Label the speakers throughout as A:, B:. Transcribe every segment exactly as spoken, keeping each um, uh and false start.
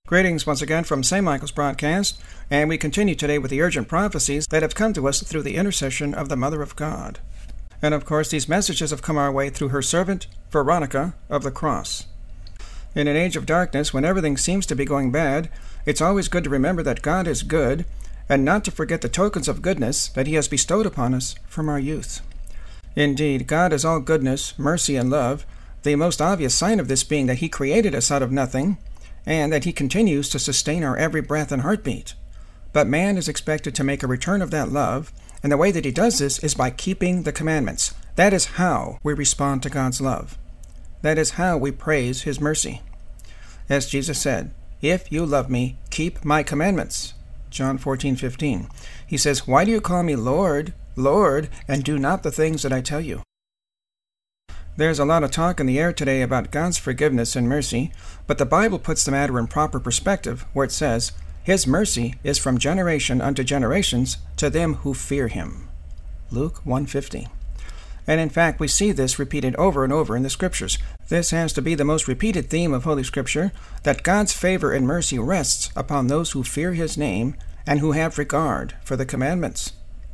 A: Greetings once again from Saint Michael's broadcast, and we continue today with the urgent prophecies that have come to us through the intercession of the Mother of God. And of course, these messages have come our way through her servant, Veronica of the Cross. In an age of darkness, when everything seems to be going bad, it's always good to remember that God is good, and not to forget the tokens of goodness that He has bestowed upon us from our youth. Indeed, God is all goodness, mercy, and love, the most obvious sign of this being that He created us out of nothing, and that He continues to sustain our every breath and heartbeat. But man is expected to make a return of that love, and the way that he does this is by keeping the commandments. That is how we respond to God's love. That is how we praise His mercy. As Jesus said, "If you love me, keep my commandments." John fourteen fifteen. He says, "Why do you call me Lord, Lord, and do not the things that I tell you?" There's a lot of talk in the air today about God's forgiveness and mercy, but the Bible puts the matter in proper perspective, where it says, "His mercy is from generation unto generations to them who fear Him." Luke one fifty. And in fact, we see this repeated over and over in the Scriptures. This has to be the most repeated theme of Holy Scripture, that God's favor and mercy rests upon those who fear His name and who have regard for the commandments.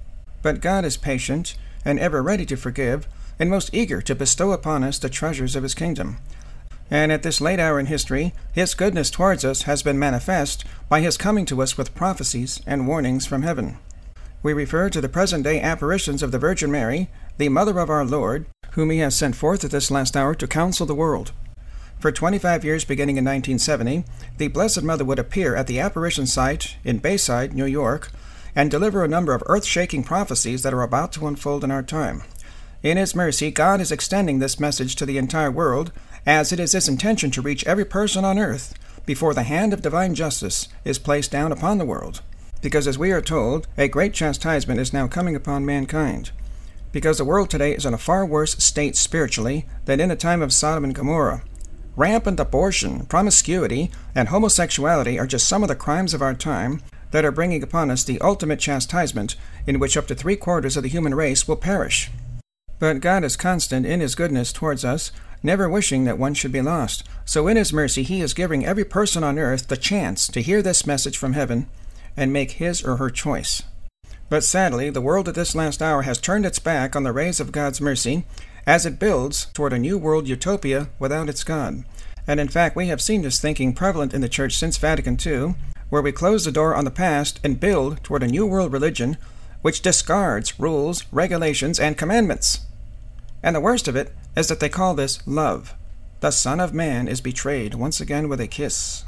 A: But God is patient and ever ready to forgive, and most eager to bestow upon us the treasures of His kingdom. And at this late hour in history, His goodness towards us has been manifest by His coming to us with prophecies and warnings from heaven. We refer to the present-day apparitions of the Virgin Mary, the Mother of our Lord, whom He has sent forth at this last hour to counsel the world. For twenty-five years, beginning in nineteen seventy, the Blessed Mother would appear at the apparition site in Bayside, New York, and deliver a number of earth-shaking prophecies that are about to unfold in our time. In His mercy, God is extending this message to the entire world, as it is His intention to reach every person on earth before the hand of divine justice is placed down upon the world. Because as we are told, a great chastisement is now coming upon mankind. Because the world today is in a far worse state spiritually than in the time of Sodom and Gomorrah. Rampant abortion, promiscuity, and homosexuality are just some of the crimes of our time that are bringing upon us the ultimate chastisement, in which up to three-quarters of the human race will perish. But God is constant in His goodness towards us, never wishing that one should be lost. So in His mercy, He is giving every person on earth the chance to hear this message from heaven and make his or her choice. But sadly, the world at this last hour has turned its back on the rays of God's mercy as it builds toward a new world utopia without its God. And in fact, we have seen this thinking prevalent in the Church since Vatican Two, where we close the door on the past and build toward a new world religion which discards rules, regulations, and commandments. And the worst of it is that they call this love. The Son of Man is betrayed once again with a kiss.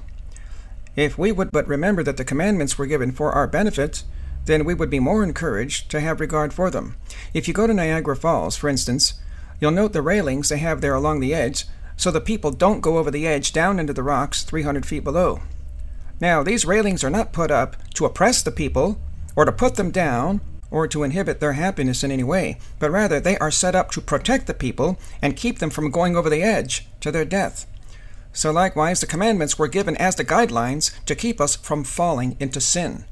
A: If we would but remember that the commandments were given for our benefit, then we would be more encouraged to have regard for them. If you go to Niagara Falls, for instance, you'll note the railings they have there along the edge, so the people don't go over the edge down into the rocks three hundred feet below. Now, these railings are not put up to oppress the people, or to put them down, or to inhibit their happiness in any way, but rather they are set up to protect the people and keep them from going over the edge to their death. So likewise, the commandments were given as the guidelines to keep us from falling into sin.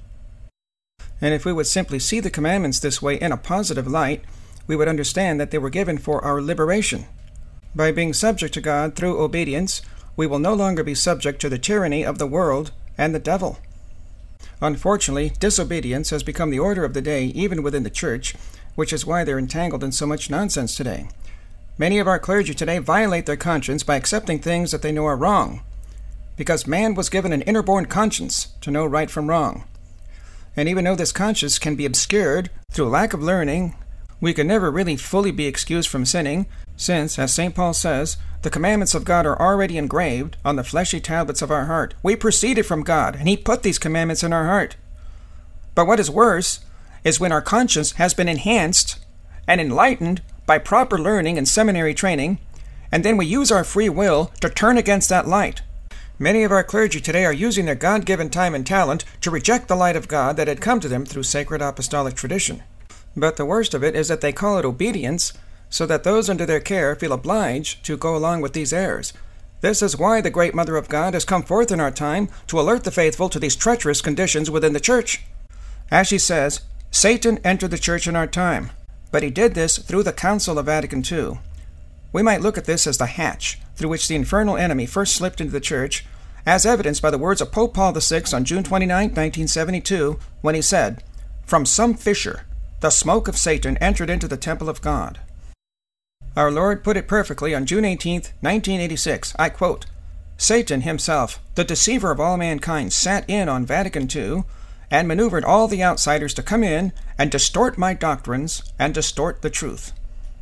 A: And if we would simply see the commandments this way in a positive light, we would understand that they were given for our liberation. By being subject to God through obedience, we will no longer be subject to the tyranny of the world and the devil. Unfortunately, disobedience has become the order of the day even within the Church, which is why they're entangled in so much nonsense today. Many of our clergy today violate their conscience by accepting things that they know are wrong, because man was given an inborn conscience to know right from wrong. And even though this conscience can be obscured through lack of learning, we can never really fully be excused from sinning, since, as Saint Paul says, the commandments of God are already engraved on the fleshy tablets of our heart. We proceeded from God, and He put these commandments in our heart. But what is worse is when our conscience has been enhanced and enlightened by proper learning and seminary training, and then we use our free will to turn against that light. Many of our clergy today are using their God-given time and talent to reject the light of God that had come to them through sacred apostolic tradition. But the worst of it is that they call it obedience, so that those under their care feel obliged to go along with these errors. This is why the great Mother of God has come forth in our time to alert the faithful to these treacherous conditions within the Church. As she says, Satan entered the Church in our time, but he did this through the Council of Vatican Two. We might look at this as the hatch through which the infernal enemy first slipped into the Church as evidenced by the words of Pope Paul the Sixth on June twenty-ninth, nineteen seventy-two, when he said, "From some fissure, the smoke of Satan entered into the temple of God." Our Lord put it perfectly on June eighteenth, nineteen eighty-six. I quote, "Satan himself, the deceiver of all mankind, sat in on Vatican Two and maneuvered all the outsiders to come in and distort my doctrines and distort the truth."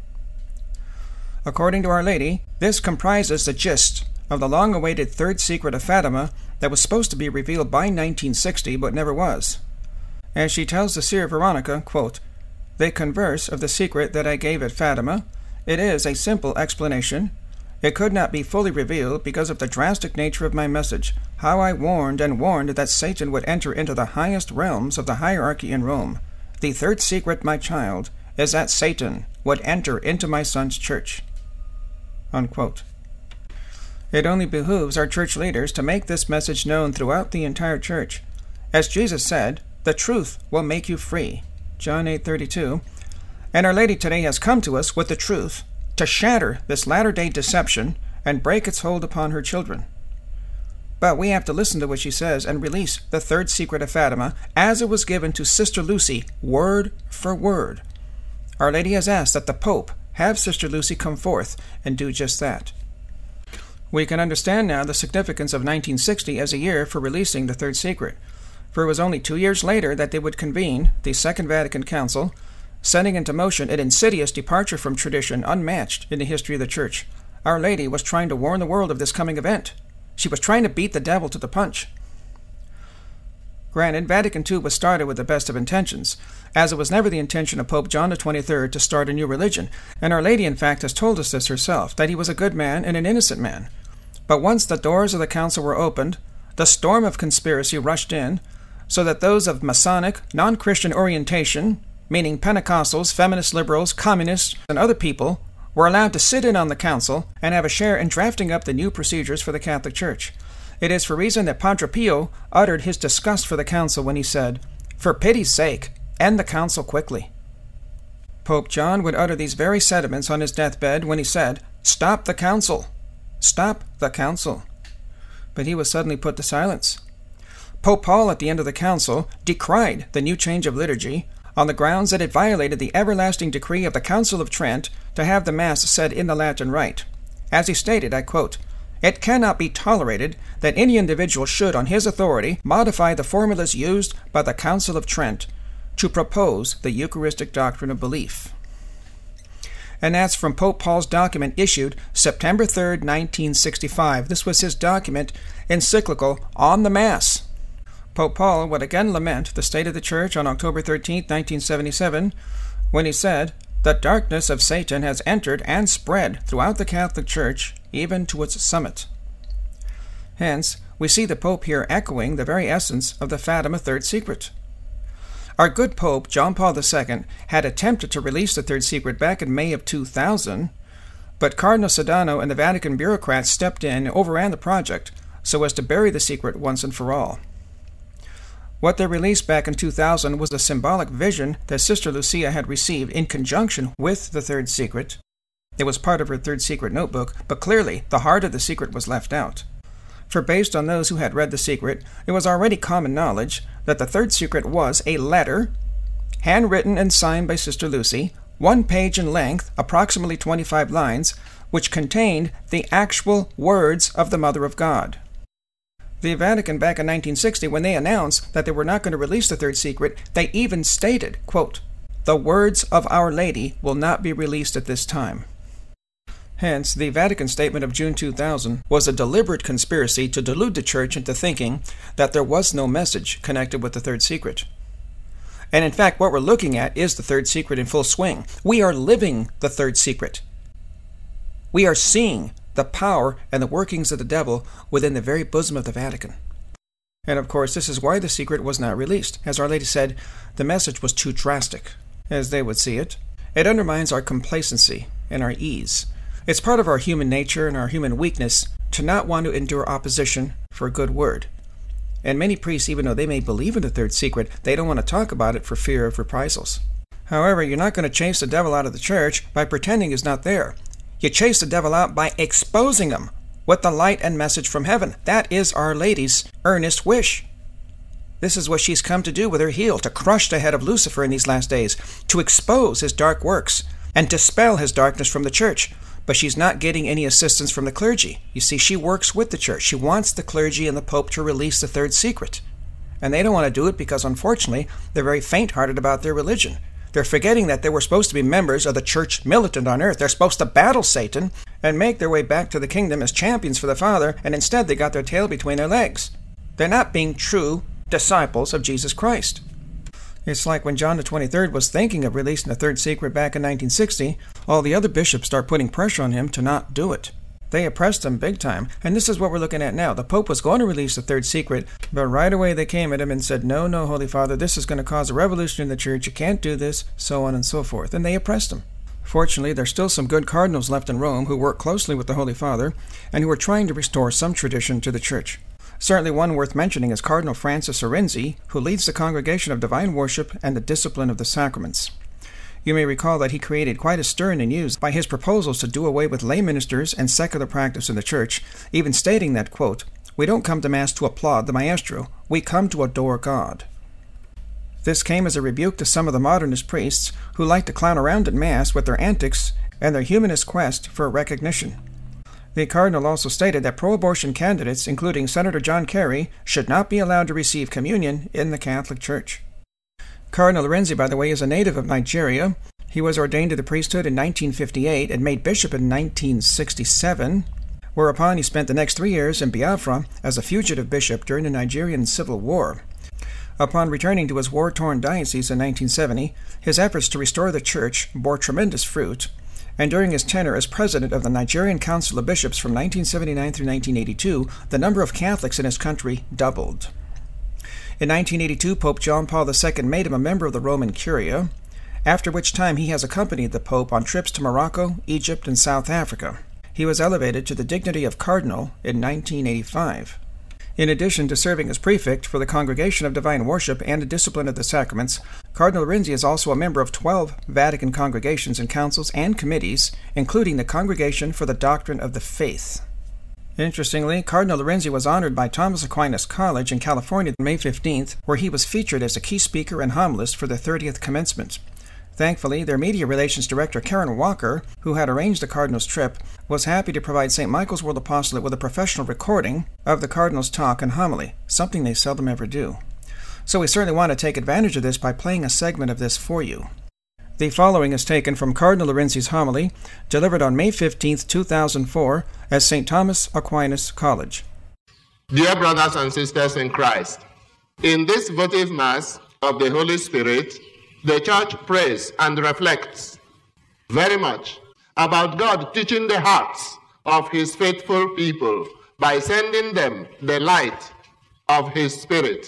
A: According to Our Lady, this comprises the gist of the long-awaited third secret of Fatima that was supposed to be revealed by nineteen sixty but never was. As she tells the seer Veronica, quote, "They converse of the secret that I gave at Fatima. It is a simple explanation. It could not be fully revealed because of the drastic nature of my message, how I warned and warned that Satan would enter into the highest realms of the hierarchy in Rome. The third secret, my child, is that Satan would enter into my son's church." Unquote. It only behooves our church leaders to make this message known throughout the entire church. As Jesus said, "The truth will make you free." John eight thirty-two. And Our Lady today has come to us with the truth to shatter this latter-day deception and break its hold upon her children. But we have to listen to what she says and release the third secret of Fatima as it was given to Sister Lucy, word for word. Our Lady has asked that the Pope have Sister Lucy come forth and do just that. We can understand now the significance of nineteen sixty as a year for releasing the third secret, for it was only two years later that they would convene the Second Vatican Council, setting into motion an insidious departure from tradition unmatched in the history of the Church. Our Lady was trying to warn the world of this coming event. She was trying to beat the devil to the punch. Granted, Vatican Two was started with the best of intentions, as it was never the intention of Pope John the twenty-third to start a new religion, and Our Lady in fact has told us this herself, that he was a good man and an innocent man. But once the doors of the council were opened, the storm of conspiracy rushed in, so that those of Masonic, non-Christian orientation, meaning Pentecostals, feminist liberals, communists, and other people, were allowed to sit in on the council and have a share in drafting up the new procedures for the Catholic Church. It is for reason that Padre Pio uttered his disgust for the council when he said, "For pity's sake, end the council quickly." Pope John would utter these very sentiments on his deathbed when he said, "Stop the council! Stop the council!" But he was suddenly put to silence. Pope Paul, at the end of the council, decried the new change of liturgy on the grounds that it violated the everlasting decree of the Council of Trent to have the Mass said in the Latin Rite. As he stated, I quote, "It cannot be tolerated that any individual should, on his authority, modify the formulas used by the Council of Trent to propose the Eucharistic doctrine of belief." And that's from Pope Paul's document issued September third, nineteen sixty-five. This was his document encyclical on the Mass. Pope Paul would again lament the state of the Church on October thirteenth, nineteen seventy-seven, when he said, "The darkness of Satan has entered and spread throughout the Catholic Church, even to its summit." Hence, we see the Pope here echoing the very essence of the Fatima Third Secret. Our good Pope, John Paul the Second, had attempted to release the Third Secret back in May of two thousand, but Cardinal Sodano and the Vatican bureaucrats stepped in and overran the project so as to bury the secret once and for all. What they released back in two thousand was a symbolic vision that Sister Lucia had received in conjunction with the Third Secret. It was part of her Third Secret notebook, but clearly the heart of the secret was left out. For based on those who had read the secret, it was already common knowledge that the Third Secret was a letter, handwritten and signed by Sister Lucy, one page in length, approximately twenty-five lines, which contained the actual words of the Mother of God. The Vatican back in nineteen sixty, when they announced that they were not going to release the Third Secret, they even stated, quote, "The words of Our Lady will not be released at this time." Hence, the Vatican statement of June two thousand was a deliberate conspiracy to delude the Church into thinking that there was no message connected with the Third Secret. And in fact, what we're looking at is the Third Secret in full swing. We are living the Third Secret. We are seeing the power and the workings of the devil within the very bosom of the Vatican. And of course, this is why the secret was not released. As Our Lady said, the message was too drastic, as they would see it. It undermines our complacency and our ease. It's part of our human nature and our human weakness to not want to endure opposition for a good word. And many priests, even though they may believe in the Third Secret, they don't want to talk about it for fear of reprisals. However, you're not going to chase the devil out of the church by pretending he's not there. You chase the devil out by exposing him with the light and message from heaven. That is Our Lady's earnest wish. This is what she's come to do with her heel, to crush the head of Lucifer in these last days, to expose his dark works, and dispel his darkness from the church. But she's not getting any assistance from the clergy. You see, she works with the church. She wants the clergy and the Pope to release the third secret. And they don't want to do it because, unfortunately, they're very faint-hearted about their religion. They're forgetting that they were supposed to be members of the church militant on earth. They're supposed to battle Satan and make their way back to the kingdom as champions for the Father, and instead they got their tail between their legs. They're not being true disciples of Jesus Christ. It's like when John the twenty-third was thinking of releasing the third secret back in nineteen sixty, all the other bishops start putting pressure on him to not do it. They oppressed him big time, and this is what we're looking at now. The Pope was going to release the third secret, but right away they came at him and said, no, no, Holy Father, this is going to cause a revolution in the church, you can't do this, so on and so forth, and they oppressed him. Fortunately, there's still some good cardinals left in Rome who work closely with the Holy Father, and who are trying to restore some tradition to the church. Certainly one worth mentioning is Cardinal Francis Arinzi, who leads the Congregation of Divine Worship and the Discipline of the Sacraments. You may recall that he created quite a stir in the news by his proposals to do away with lay ministers and secular practice in the church, even stating that, quote, "We don't come to Mass to applaud the maestro, we come to adore God." This came as a rebuke to some of the modernist priests who like to clown around at Mass with their antics and their humanist quest for recognition. The Cardinal also stated that pro-abortion candidates, including Senator John Kerry, should not be allowed to receive communion in the Catholic Church. Cardinal Arinzi, by the way, is a native of Nigeria. He was ordained to the priesthood in nineteen fifty-eight and made bishop in nineteen sixty-seven, whereupon he spent the next three years in Biafra as a fugitive bishop during the Nigerian Civil War. Upon returning to his war-torn diocese in nineteen seventy, his efforts to restore the church bore tremendous fruit, and during his tenure as president of the Nigerian Council of Bishops from nineteen seventy-nine through nineteen eighty-two, the number of Catholics in his country doubled. In nineteen eighty-two, Pope John Paul the Second made him a member of the Roman Curia, after which time he has accompanied the Pope on trips to Morocco, Egypt, and South Africa. He was elevated to the dignity of cardinal in nineteen eighty-five. In addition to serving as prefect for the Congregation of Divine Worship and the Discipline of the Sacraments, Cardinal Arinzi is also a member of twelve Vatican congregations and councils and committees, including the Congregation for the Doctrine of the Faith. Interestingly, Cardinal Arinzi was honored by Thomas Aquinas College in California on May fifteenth, where he was featured as a key speaker and homilist for the thirtieth commencement. Thankfully, their media relations director, Karen Walker, who had arranged the Cardinal's trip, was happy to provide Saint Michael's World Apostolate with a professional recording of the Cardinal's talk and homily, something they seldom ever do. So we certainly want to take advantage of this by playing a segment of this for you. The following is taken from Cardinal Arinzi's homily, delivered on May fifteenth, two thousand four, at Saint Thomas Aquinas College.
B: Dear brothers and sisters in Christ, in this votive Mass of the Holy Spirit, the Church prays and reflects very much about God teaching the hearts of His faithful people by sending them the light of His Spirit,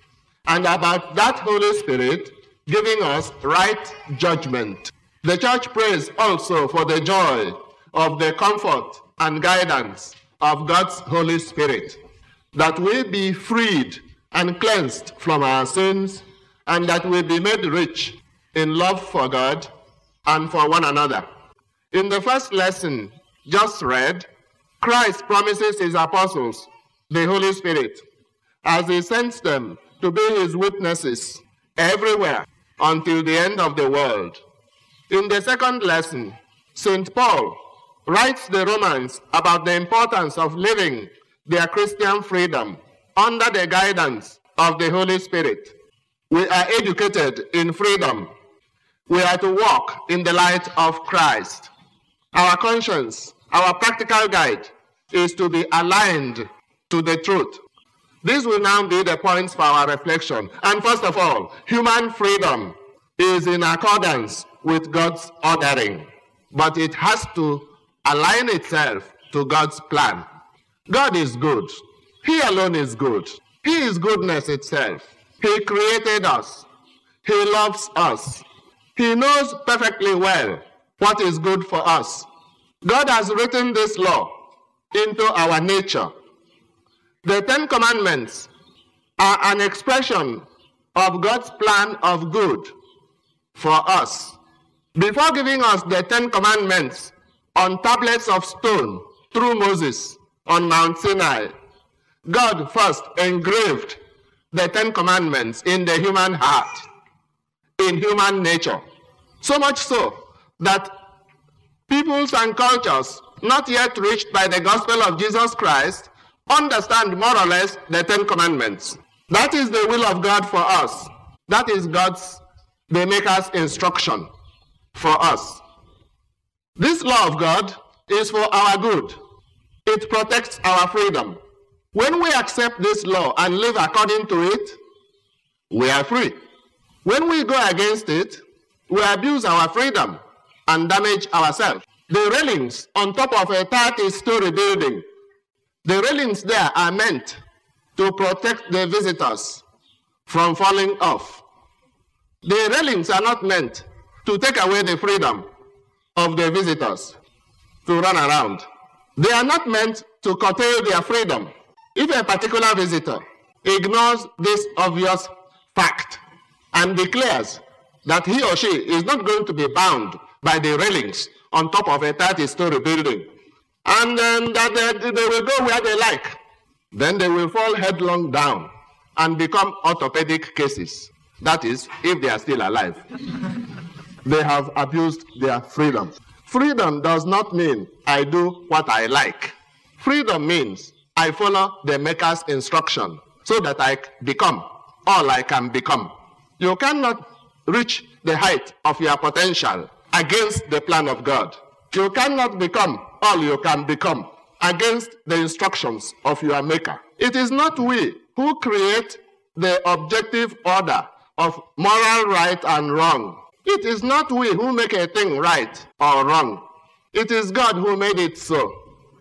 B: and about that Holy Spirit giving us right judgment. The Church prays also for the joy of the comfort and guidance of God's Holy Spirit, that we be freed and cleansed from our sins, and that we be made rich in love for God and for one another. In the first lesson just read, Christ promises His apostles the Holy Spirit as He sends them to be His witnesses everywhere until the end of the world. In the second lesson, Saint Paul writes the Romans about the importance of living their Christian freedom under the guidance of the Holy Spirit. We are educated in freedom. We are to walk in the light of Christ. Our conscience, our practical guide, is to be aligned to the truth. These will now be the points for our reflection. And first of all, human freedom is in accordance with God's ordering, but it has to align itself to God's plan. God is good. He alone is good. He is goodness itself. He created us. He loves us. He knows perfectly well what is good for us. God has written this law into our nature. The Ten Commandments are an expression of God's plan of good for us. Before giving us the Ten Commandments on tablets of stone through Moses on Mount Sinai, God first engraved the Ten Commandments in the human heart, in human nature. So much so that peoples and cultures not yet reached by the gospel of Jesus Christ understand more or less the Ten Commandments. That is the will of God for us. That is God's, the Maker's instruction for us. This law of God is for our good. It protects our freedom. When we accept this law and live according to it, we are free. When we go against it, we abuse our freedom and damage ourselves. The railings on top of a thirty-story building, the railings there are meant to protect the visitors from falling off. The railings are not meant to take away the freedom of the visitors to run around. They are not meant to curtail their freedom. If a particular visitor ignores this obvious fact and declares that he or she is not going to be bound by the railings on top of a thirty-story building, and um, that they, they will go where they like, then they will fall headlong down and become orthopedic cases. That is, if they are still alive. They have abused their freedom. Freedom does not mean I do what I like. Freedom means I follow the Maker's instruction so that I become all I can become. You cannot reach the height of your potential against the plan of God. You cannot become all you can become against the instructions of your Maker. It is not we who create the objective order of moral right and wrong. It is not we who make a thing right or wrong. It is God who made it so.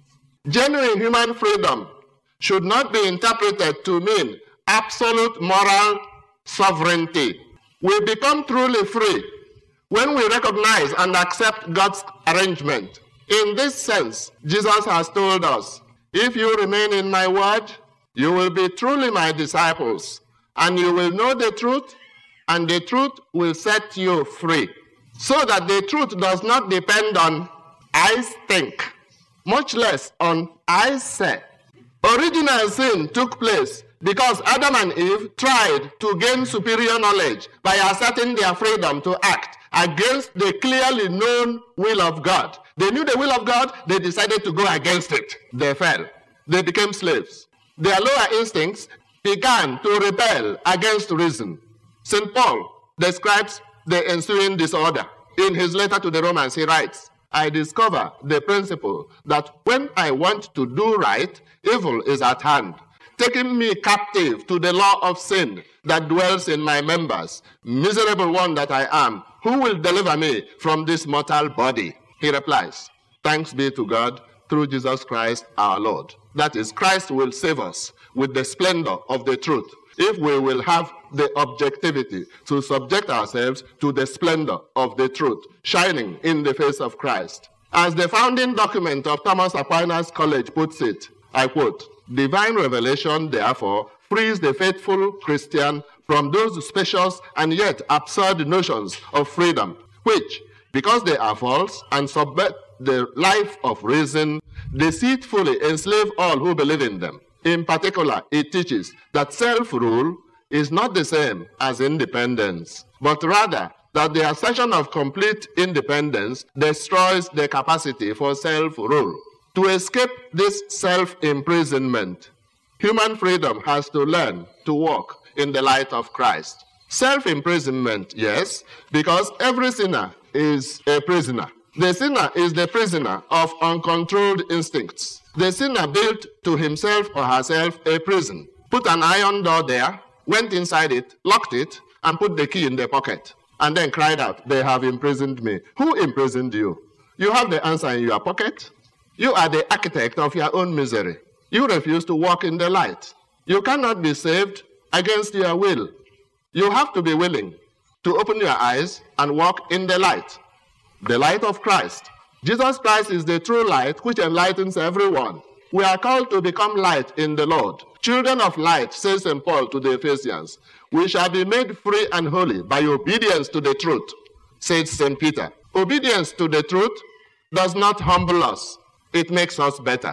B: Genuine human freedom should not be interpreted to mean absolute moral sovereignty. We become truly free when we recognize and accept God's arrangement. In this sense, Jesus has told us, if you remain in my word, you will be truly my disciples, and you will know the truth, and the truth will set you free. So that the truth does not depend on I think, much less on I say. Original sin took place because Adam and Eve tried to gain superior knowledge by asserting their freedom to act against the clearly known will of God. They knew the will of God, they decided to go against it. They fell. They became slaves. Their lower instincts began to rebel against reason. Saint Paul describes the ensuing disorder. In his letter to the Romans, he writes, I discover the principle that when I want to do right, evil is at hand, taking me captive to the law of sin that dwells in my members. Miserable one that I am, who will deliver me from this mortal body? He replies, thanks be to God through Jesus Christ our Lord. That is, Christ will save us with the splendor of the truth, if we will have the objectivity to subject ourselves to the splendor of the truth, shining in the face of Christ. As the founding document of Thomas Aquinas College puts it, I quote, divine revelation, therefore, frees the faithful Christian from those specious and yet absurd notions of freedom, which, because they are false and subvert the life of reason, deceitfully enslave all who believe in them. In particular, it teaches that self-rule is not the same as independence, but rather that the assertion of complete independence destroys the capacity for self-rule. To escape this self-imprisonment, human freedom has to learn to walk in the light of Christ. Self-imprisonment, yes, because every sinner is a prisoner. The sinner is the prisoner of uncontrolled instincts. The sinner built to himself or herself a prison, put an iron door there, went inside it, locked it, and put the key in their pocket, and then cried out, they have imprisoned me. Who imprisoned you? You have the answer in your pocket. You are the architect of your own misery. You refuse to walk in the light. You cannot be saved against your will. You have to be willing to open your eyes and walk in the light, the light of Christ. Jesus Christ is the true light which enlightens everyone. We are called to become light in the Lord. Children of light, says Saint Paul to the Ephesians, we shall be made free and holy by obedience to the truth, says Saint Peter. Obedience to the truth does not humble us. It makes us better.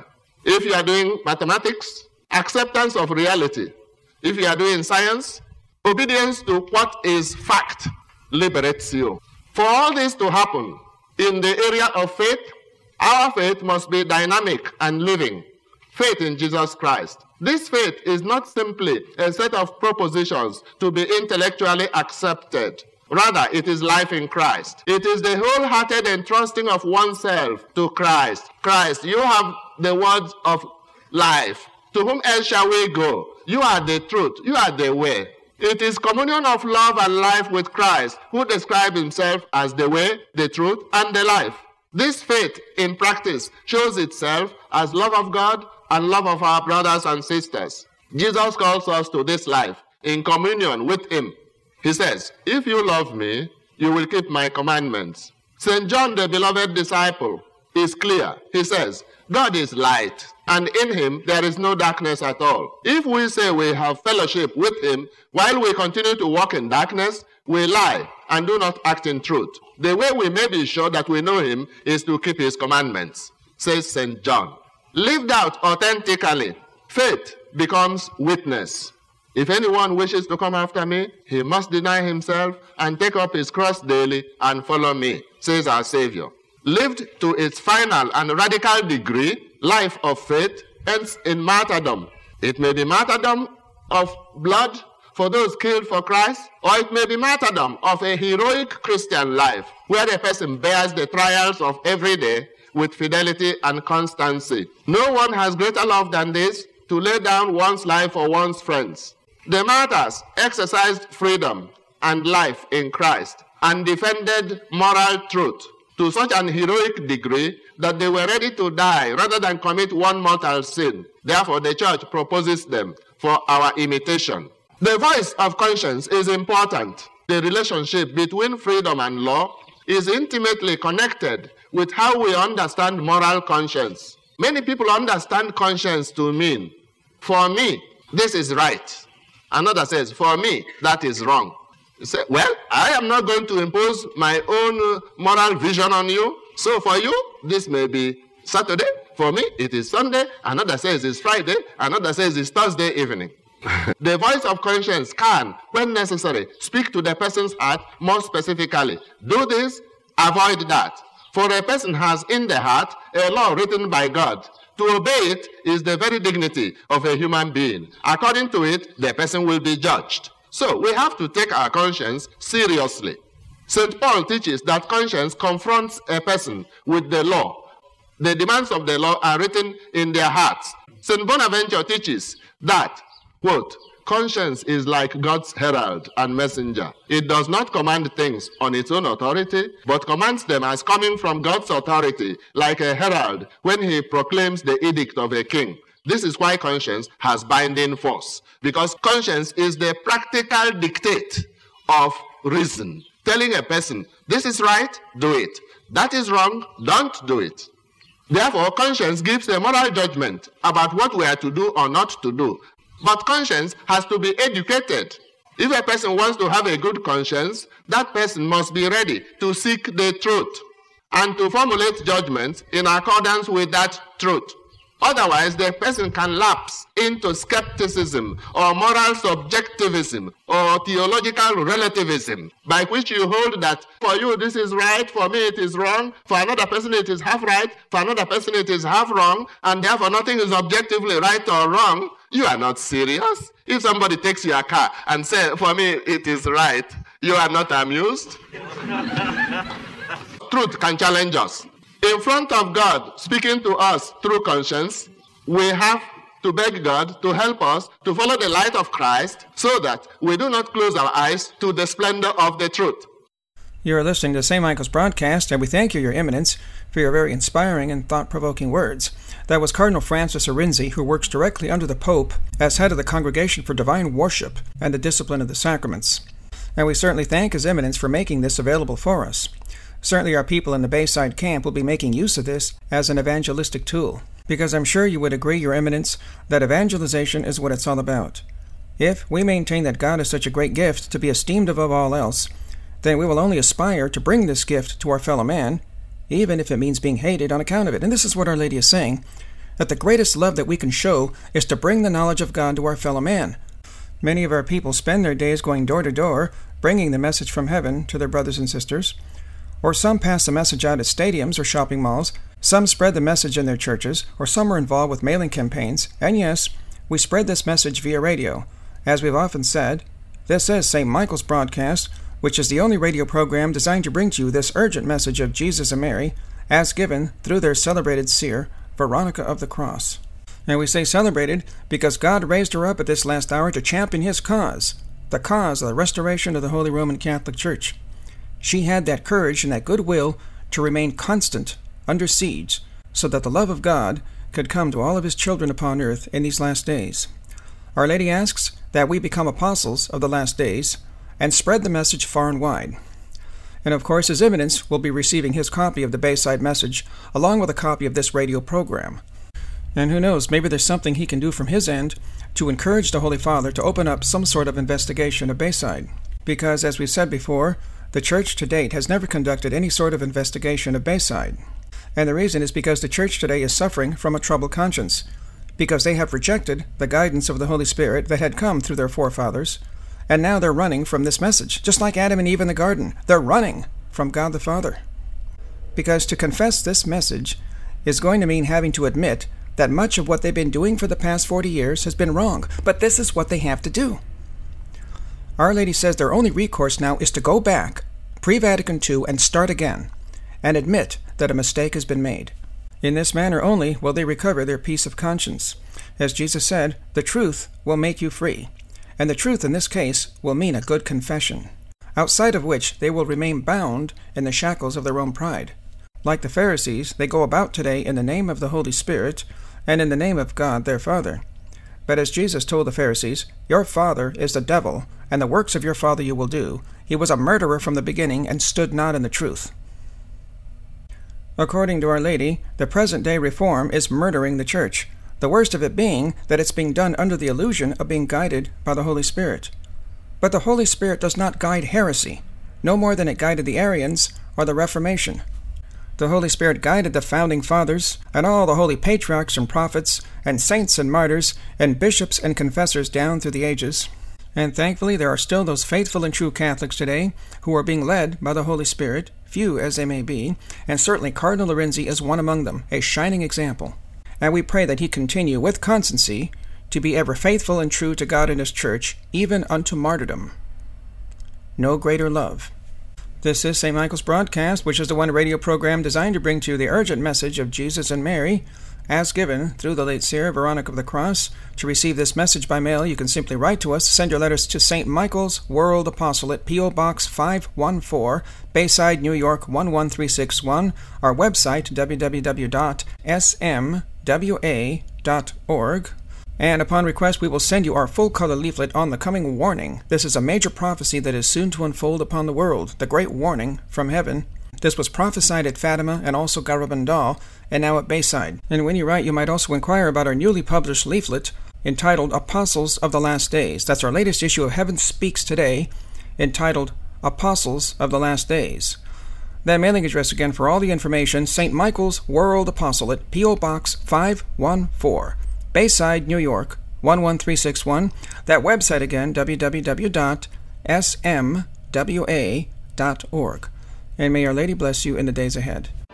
B: If you are doing mathematics, acceptance of reality. If you are doing science, obedience to what is fact liberates you. For all this to happen in the area of faith, our faith must be dynamic and living. Faith in Jesus Christ. This faith is not simply a set of propositions to be intellectually accepted. Rather, it is life in Christ. It is the wholehearted entrusting of oneself to Christ. Christ, you have the words of life. To whom else shall we go? You are the truth. You are the way. It is communion of love and life with Christ, who describes himself as the way, the truth, and the life. This faith in practice shows itself as love of God and love of our brothers and sisters. Jesus calls us to this life in communion with him. He says, if you love me, you will keep my commandments. Saint John, the beloved disciple, is clear. He says, God is light, and in him there is no darkness at all. If we say we have fellowship with him while we continue to walk in darkness, we lie and do not act in truth. The way we may be sure that we know him is to keep his commandments, says Saint John. Lived out authentically, faith becomes witness. If anyone wishes to come after me, he must deny himself and take up his cross daily and follow me, says our Savior. Lived to its final and radical degree, life of faith ends in martyrdom. It may be martyrdom of blood for those killed for Christ, or it may be martyrdom of a heroic Christian life, where a person bears the trials of every day with fidelity and constancy. No one has greater love than this, to lay down one's life for one's friends. The martyrs exercised freedom and life in Christ and defended moral truth to such an heroic degree that they were ready to die rather than commit one mortal sin. Therefore, the church proposes them for our imitation. The voice of conscience is important. The relationship between freedom and law is intimately connected with how we understand moral conscience. Many people understand conscience to mean, for me, this is right. Another says, for me, that is wrong. You say, well, I am not going to impose my own moral vision on you. So for you, this may be Saturday. For me, it is Sunday. Another says it's Friday. Another says it's Thursday evening. The voice of conscience can, when necessary, speak to the person's heart more specifically. Do this, avoid that. For a person has in the heart a law written by God. To obey it is the very dignity of a human being. According to it, the person will be judged. So we have to take our conscience seriously. Saint Paul teaches that conscience confronts a person with the law. The demands of the law are written in their hearts. Saint Bonaventure teaches that, quote, conscience is like God's herald and messenger. It does not command things on its own authority, but commands them as coming from God's authority, like a herald when he proclaims the edict of a king. This is why conscience has binding force, because conscience is the practical dictate of reason, telling a person, this is right, do it. That is wrong, don't do it. Therefore, conscience gives a moral judgment about what we are to do or not to do. But conscience has to be educated. If a person wants to have a good conscience, that person must be ready to seek the truth and to formulate judgments in accordance with that truth. Otherwise, the person can lapse into skepticism or moral subjectivism or theological relativism, by which you hold that for you this is right, for me it is wrong, for another person it is half right, for another person it is half wrong, and therefore nothing is objectively right or wrong. You are not serious. If somebody takes your car and says, for me it is right, you are not amused. Truth can challenge us. In front of God, speaking to us through conscience, we have to beg God to help us to follow the light of Christ so that we do not close our eyes to the splendor of the truth.
A: You are listening to Saint Michael's broadcast, and we thank you, Your Eminence, for your very inspiring and thought-provoking words. That was Cardinal Francis Arinze, who works directly under the Pope as head of the Congregation for Divine Worship and the Discipline of the Sacraments. And we certainly thank His Eminence for making this available for us. Certainly our people in the Bayside camp will be making use of this as an evangelistic tool, because I'm sure you would agree, Your Eminence, that evangelization is what it's all about. If we maintain that God is such a great gift to be esteemed above all else, then we will only aspire to bring this gift to our fellow man, even if it means being hated on account of it. And this is what Our Lady is saying, that the greatest love that we can show is to bring the knowledge of God to our fellow man. Many of our people spend their days going door to door, bringing the message from heaven to their brothers and sisters. Or some pass the message out at stadiums or shopping malls, some spread the message in their churches, or some are involved with mailing campaigns, and yes, we spread this message via radio. As we've often said, this is Saint Michael's Broadcast, which is the only radio program designed to bring to you this urgent message of Jesus and Mary, as given through their celebrated seer, Veronica of the Cross. And we say celebrated because God raised her up at this last hour to champion his cause, the cause of the restoration of the Holy Roman Catholic Church. She had that courage and that goodwill to remain constant under siege, so that the love of God could come to all of his children upon earth in these last days. Our Lady asks that we become apostles of the last days and spread the message far and wide. And of course, His Eminence will be receiving his copy of the Bayside Message along with a copy of this radio program. And who knows, maybe there's something he can do from his end to encourage the Holy Father to open up some sort of investigation of Bayside. Because, as we've said before, the Church to date has never conducted any sort of investigation of Bayside. And the reason is because the Church today is suffering from a troubled conscience, because they have rejected the guidance of the Holy Spirit that had come through their forefathers, and now they're running from this message, just like Adam and Eve in the garden. They're running from God the Father. Because to confess this message is going to mean having to admit that much of what they've been doing for the past forty years has been wrong, but this is what they have to do. Our Lady says their only recourse now is to go back, pre-Vatican Two, and start again, and admit that a mistake has been made. In this manner only will they recover their peace of conscience. As Jesus said, the truth will make you free, and the truth in this case will mean a good confession, outside of which they will remain bound in the shackles of their own pride. Like the Pharisees, they go about today in the name of the Holy Spirit and in the name of God their Father. But as Jesus told the Pharisees, your father is the devil, and the works of your father you will do. He was a murderer from the beginning and stood not in the truth. According to Our Lady, the present-day reform is murdering the Church, the worst of it being that it's being done under the illusion of being guided by the Holy Spirit. But the Holy Spirit does not guide heresy, no more than it guided the Arians or the Reformation. The Holy Spirit guided the Founding Fathers and all the holy patriarchs and prophets and saints and martyrs and bishops and confessors down through the ages. And thankfully there are still those faithful and true Catholics today who are being led by the Holy Spirit, few as they may be, and certainly Cardinal Lorenzi is one among them, a shining example. And we pray that he continue with constancy to be ever faithful and true to God and his Church, even unto martyrdom. No greater love. This is Saint Michael's Broadcast, which is the one radio program designed to bring to you the urgent message of Jesus and Mary, as given through the late seer Veronica of the Cross. To receive this message by mail, you can simply write to us. Send your letters to Saint Michael's World Apostolate, P O Box five one four, Bayside, New York one one three six one. Our website, w w w dot s m w a dot org. And upon request, we will send you our full-color leaflet on the coming warning. This is a major prophecy that is soon to unfold upon the world, the great warning from heaven. This was prophesied at Fatima and also Garabandal, and now at Bayside. And when you write, you might also inquire about our newly published leaflet entitled Apostles of the Last Days. That's our latest issue of Heaven Speaks Today, entitled Apostles of the Last Days. That mailing address again for all the information, Saint Michael's World Apostolate, P O Box five one four, Bayside, New York one one three six one. That website again, w w w dot s m w a dot org. And may Our Lady bless you in the days ahead.